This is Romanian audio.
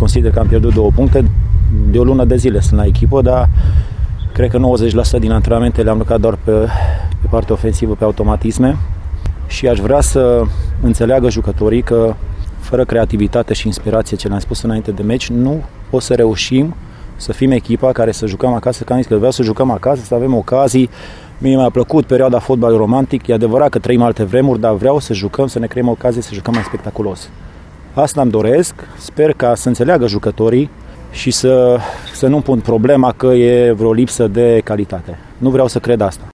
consider că am pierdut 2 puncte. De o lună de zile sunt la echipă, dar cred că 90% din antrenamente le-am lucrat doar pe partea ofensivă, pe automatisme. Și aș vrea să înțeleagă jucătorii că fără creativitate și inspirație, ce le-am spus înainte de meci, nu o să reușim să fim echipa care să jucăm acasă, că am zis că vreau să jucăm acasă, să avem ocazii. Mie mi-a plăcut perioada fotbal romantic, e adevărat că trăim alte vremuri, dar vreau să jucăm, să ne creăm ocazii, să jucăm mai spectaculos. Asta îmi doresc, sper ca să înțeleagă jucătorii și să nu pun problema că e vreo lipsă de calitate. Nu vreau să cred asta.